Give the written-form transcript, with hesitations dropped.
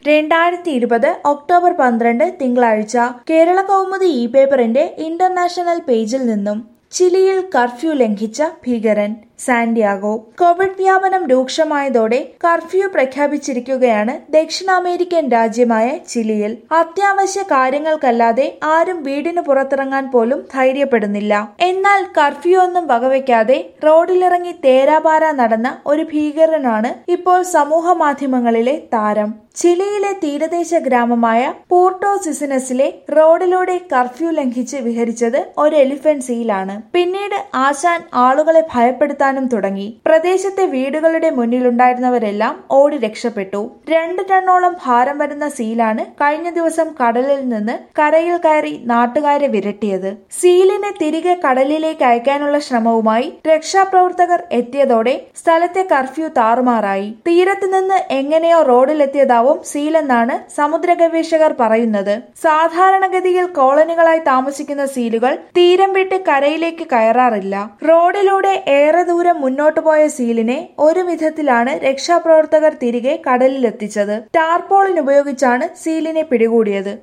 2020 October 12 തിങ്കളാഴ്ച കേരള കൗമുദി പേപ്പറിന്റെ international പേജിൽ നിന്നും ചിലിയിൽ കർഫ്യൂ ലംഘിച്ച ഭീകരൻ സാന്റിയാഗോ. കോവിഡ് വ്യാപനം രൂക്ഷമായതോടെ കർഫ്യൂ പ്രഖ്യാപിച്ചിരിക്കുകയാണ് ദക്ഷിണാമേരിക്കൻ രാജ്യമായ ചിലിയിൽ. അത്യാവശ്യ കാര്യങ്ങൾക്കല്ലാതെ ആരും വീടിന് പുറത്തിറങ്ങാൻ പോലും ധൈര്യപ്പെടുന്നില്ല. എന്നാൽ കർഫ്യൂ ഒന്നും വകവയ്ക്കാതെ റോഡിലിറങ്ങി തേരാപാര നടന്ന ഒരു ഭീകരനാണ് ഇപ്പോൾ സമൂഹ മാധ്യമങ്ങളിലെ താരം. ചിലിയിലെ തീരദേശ ഗ്രാമമായ പോർട്ടോ സിസിനസിലെ റോഡിലൂടെ കർഫ്യൂ ലംഘിച്ച് വിഹരിച്ചത് ഒരു എലിഫന്റ് സീലാണ്. പിന്നീട് ആശാൻ ആളുകളെ ഭയപ്പെടുത്താനും തുടങ്ങി. പ്രദേശത്തെ വീടുകളുടെ മുന്നിലുണ്ടായിരുന്നവരെല്ലാം ഓടി രക്ഷപ്പെട്ടു. 2 ടണ്ണോളം ഭാരം വരുന്ന സീലാണ് കഴിഞ്ഞ ദിവസം കടലിൽ നിന്ന് കരയിൽ കയറി നാട്ടുകാരെ വിരട്ടിയത്. സീലിനെ തിരികെ കടലിലേക്ക് അയക്കാനുള്ള ശ്രമവുമായി രക്ഷാപ്രവർത്തകർ എത്തിയതോടെ സ്ഥലത്തെ കർഫ്യൂ താറുമാറായി. തീരത്ത് നിന്ന് എങ്ങനെയോ റോഡിലെത്തിയതാവും സീലെന്നാണ് സമുദ്ര ഗവേഷകർ പറയുന്നത്. സാധാരണഗതിയിൽ കോളനികളായി താമസിക്കുന്ന സീലുകൾ തീരം വിട്ട് കരയിലേക്ക് കയറാറില്ല. റോഡിലൂടെ ഏറെ ദൂരം മുന്നോട്ടു പോയ സീലിനെ ഒരു വിധത്തിലാണ് രക്ഷാപ്രവർത്തകർ തിരികെ കടലിലെത്തിച്ചത്. ടാർപോളിൻ ഉപയോഗിച്ചാണ് സീലിനെ പിടികൂടിയത്.